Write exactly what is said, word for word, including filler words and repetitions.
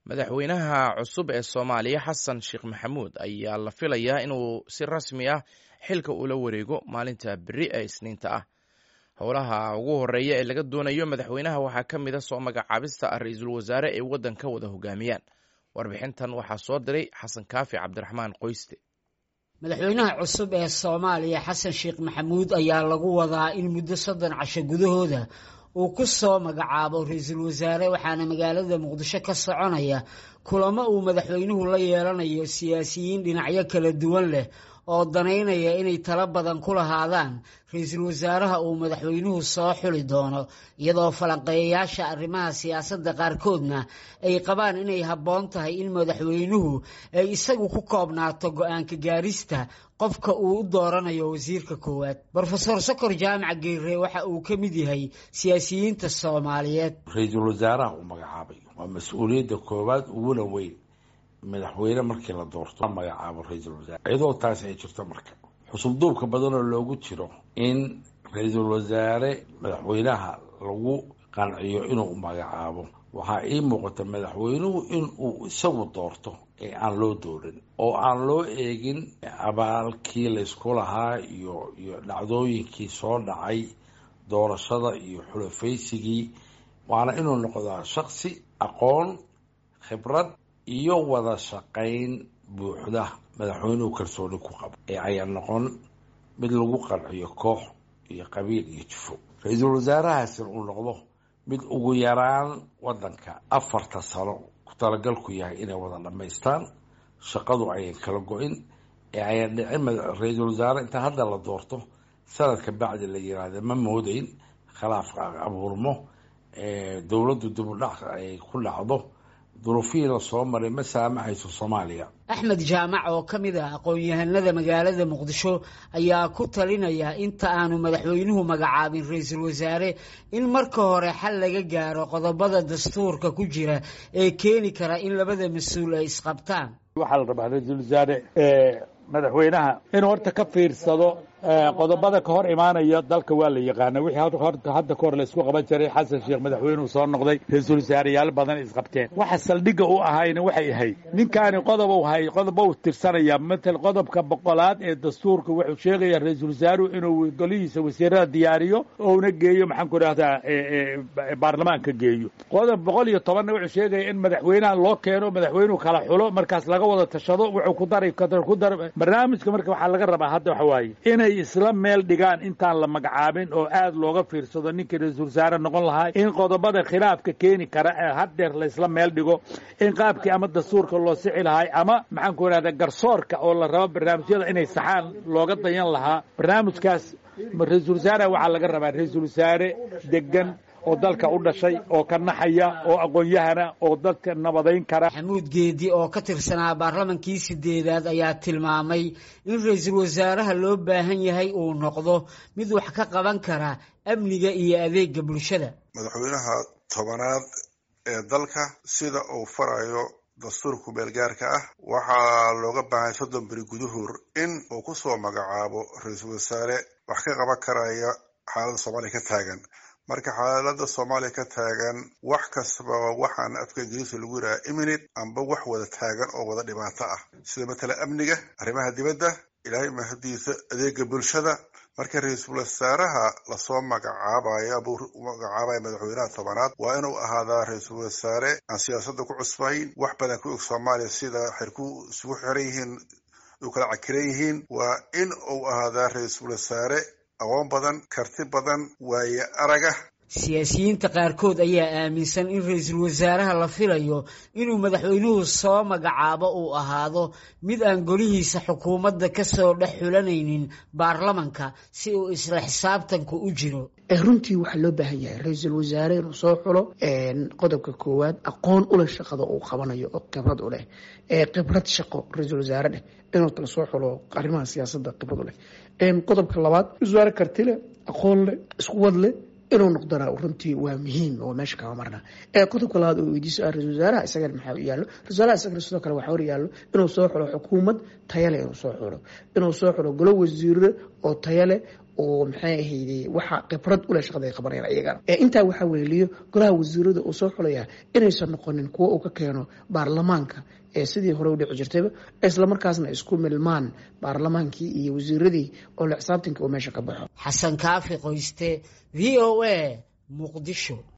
madaxweynaha cusub ee Soomaaliya Xasan Sheekh Maxamuud ayaa la filayaa inuu si rasmi ah xilka ula wareego maalinta beri ee Isniinta ah. Howlaha ugu horeeya ee laga doonayo madaxweynaha waxaa ka mid ah soo magacaabista ra'iisul wasaare ee waddanka wada hogaamiyaan. Warbixintan waxaa soo diray Xasan Kaafi Cabdiraxmaan Qoyste. madaxweynaha cusub ee Soomaaliya Xasan Sheekh Maxamuud ayaa lagu wadaa in muddo soddon casho gudahooda uu ku soo magacaabo ra'iisul wasaare, waxaana magaalada Muqdisho ka soconaya kulamo uu madaxweynuhu la yeelanayo siyaasiyiin dhinacyo kala duwan leh oo daneynaya inay talo badan ku lahaadaan ra'iisul wasaaraha uu madaxweynuhu soo xuli doono, iyadoo falanqeeyayaasha arrimaha siyaasadda qaarkoodna ay qabaan inay habboon tahay in madaxweynuhu ay isagu ku koobnaato go'aanka gaarista qofka uu u dooranayo wasiirka koowaad. Professor Sokor Jaamac Geere waxa uu ka mid yahay siyaasiyiinta Soomaaliyeed. ra'iisul wasaaraha uu magacaabay waa mas'uuliyadda koowaad uguna weyn madaxweyne markii la doorto magacaabo ra'iisul wasaare, iyadoo taas ay jirto marka xusub duubka badan oo loogu jiro in ra'iisul wasaare madaxweynaha lagu qanciyo inuu magacaabo. waxaa ii muuqata madaxweynuhu in uu isagu doorto ee aan loo doorin, oo aan loo eegin abaalkii laysku lahaa iyo iyo dhacdooyinkii soo dhacay doorashada iyo xulafaysigii. waana inuu noqdaa shaksi aqoon, khibrad iyo wada shaqayn buuxda madaxweynuhu kalsooni ku qabo, ee ayaan noqon mid lagu qanciyo koox iyo qabiil iyo jufo. ra-iisul wasaarahaasina uu noqdo mid ugu yaraan waddanka afarta sano ku talagalku yahay inay wada dhammaystaan, shaqadu ayan kala go-in, ee ayaan dhicin ra-iisul wasaare inta hadda la doorto sanadka bacdi la yiraahda ma moodayn khilaafka abuurmo, dowladdu dib u dhac ay ku dhacdo, duruufihii la soo maray ma saamaxayso Soomaaliya. Axmed Jaamac oo ka mid ah aqoon-yahanada magaalada Muqdisho ayaa ku talinaya inta aanu madaxweynuhu magacaabin ra'iisul wasaare in marka hore xal laga gaaro qodobada dastuurka ku jira ee keeni kara in labada mas'uul ay isqabtaan. waxaa la rabaa ra'iisul wasaare ee madaxweynaha inuu horta ka fiirsado qodobada ka hor imaanaya dalka. waa la yaqaana wixii horta hadda ka hor la isku qaban jiray. xasan sheekh madaxweynuhu soo noqday, ra'iisul wasaareyaal badan isqabteen. waxa saldhigga u ahayna waxay ahayd ninkaani qodob uu hay qodob uu tirsanaya matal qodobka boqolaad ee dastuurka wuxuu sheegaya ra'iisul wasaaruhu inuu golihiisa wasiirada diyaariyo oo una geeyo maxaan ku raahdaa baarlamaanka geeyo. qodob boqol iyo toban wuxuu sheegaya in madaxweynaha loo keeno, madaxweynuhu kala xulo, markaas laga wada tashado. wuxuu ku daray ku dar barnaamijka marka waxaa laga rabaa hadda waxa waaye inay isla meel dhigaan intaan la magacaabin oo aad looga fiirsado ninkii ra'iisul wasaare noqon lahaa, in qodobada khilaafka keeni kara ee haddeer la isla meel dhigo, in qaabkii ama dastuurka loo sixi lahay ama maxaan ku ihahdaa garsoorka oo la rabo barnaamijyada inay saxaan looga dayan lahaa. barnaamijkaas ra'iisul wasaare waxaa laga rabaa ra'iisul wasaare degan oo dalka u dhashay, oo ka naxaya, oo aqoon-yahana, oo dadka nabadayn kara. Maxamuud Geedi oo ka tirsanaa baarlamankii sideedaad ayaa tilmaamay in ra'iisul wasaaraha loo baahan yahay uu noqdo mid wax ka qaban kara amniga iyo adeega bulshada. madaxweynaha tobanaad ee dalka sida uu farayo dastuurka beelgaarka ah waxaa looga baahan soddon beri gudahood in uu ku soo magacaabo ra'iisul wasaare wax ka qaban karaya xaaladda Soomaaliya ka taagan. marka xaaladda Soomaaliya ka taagan wax kastaba waxaan afka Ingiriisi lagu yiraahdaa imminent amba wax wada taagan oo wada dhibaato ah, sida matala amniga, arrimaha dibadda, ilaahay mahadiisa, adeega bulshada. marka ra'iisul wasaaraha lasoo magacaabayo abuu magacaabaya madaxweynaha tobanaad waa inuu ahaadaa ra'iisul wasaare aan siyaasadda ku cusbayn, wax badan ku og Soomaaliya sida xirku isugu xiran yihiin u kala cakiran yihiin. waa in uu ahaadaa ra'iisul wasaare aqoon badan, karti badan, waaye araga. siyaasiyiinta qaarkood ayaa aaminsan in ra'iisul wasaaraha la filayo inuu madaxweynuhu soo magacaabo uu ahaado mid aan golihiisa xukuumadda ka soo dhex xulanaynin baarlamanka si uu isla xisaabtanku u jiro. runtii waxaa loo baahan yahay ra'iisul wasaare inuu soo xulo qodobka koowaad aqoon u leh shaqada uu qabanayo oo khibrad u leh, khibrad shaqo ra'iisul wasaare leh inuu tala soo xulo arrimaha siyaasadda khibrad u leh. qodobka labaad wasaare karti leh, aqoon leh, isku wad leh inuu noqdana runtii waa muhiim oo meesha kama marna. ee qodobka labaad oo weydiiso ra'iisul wasaaraha isaga maxaa u yaallo ra'iisul wasaaraha isaga sidoo kale waxaa hor yaallo inuu soo xulo xukuumad tayo leh, inuu soo xulo inuu soo xulo golo wasiiro oo tayo leh oo maxay ahayd waxa khibrad u leh shaqada ay qabanayaan iyagana ee intaa waxa weeliyo golaha wasiirada uu soo xulaya inaysan noqonin kuwa uu ka keeno baarlamaanka ee sidii hore u dhici jirtay isla markaasna isku milmaan baarlamaankii iyo wasiiradii oo la xisaabtanka oo meesha ka baxo. Xasan Kaafi Qoyste, V O A, Muqdisho.